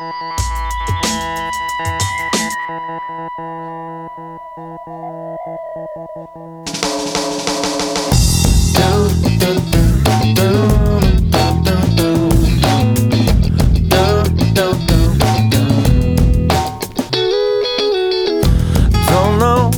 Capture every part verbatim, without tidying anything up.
Don't know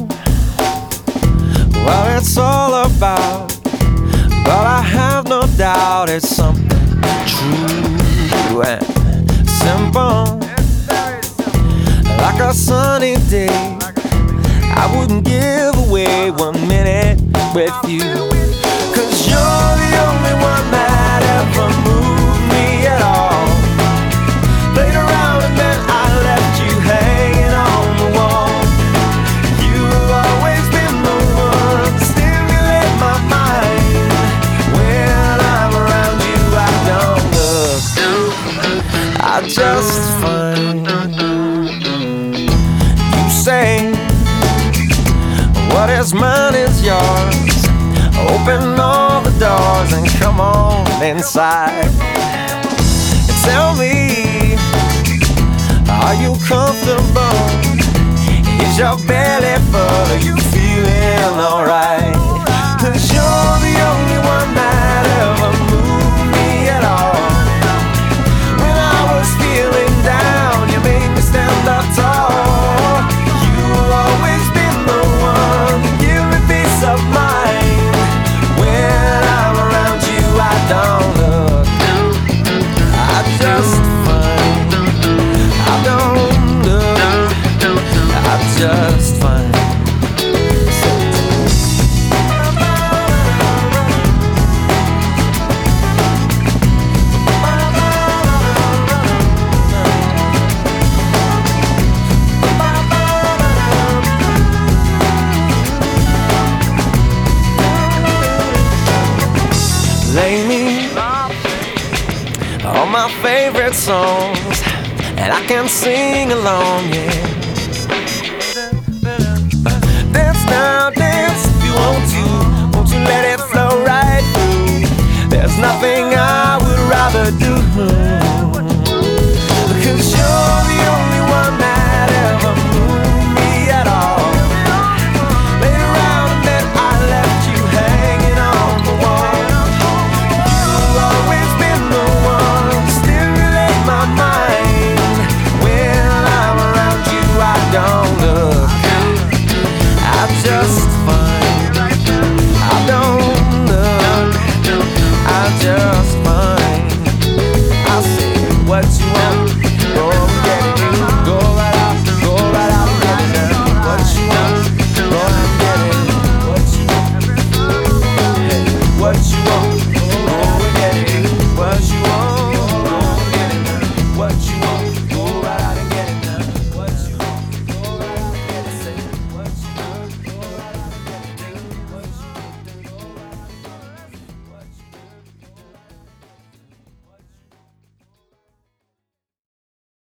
what it's all about, but I have no doubt it's something true and simple. Like a sunny day, I wouldn't give away one minute with you, 'cause you're the only one that ever moved me at all. Played around and then I left you hanging on the wall. You've always been the one to stimulate my mind. When I'm around you I don't look, I just find you say what is mine is yours. Open all the doors and come on inside. Tell me, are you comfortable? Is your belly full? Are you feeling alright? 'Cause you're the only one that ever moved me at all. When I was feeling down, you made me stand up tall. You've always been the one to give me peace of mind. When I'm around you I don't look, I just find. I don't look, I just find. Play me all my favorite songs, and I can sing along, yeah. Dance now, dance if you want to. Won't you let it flow right through? There's nothing I would rather do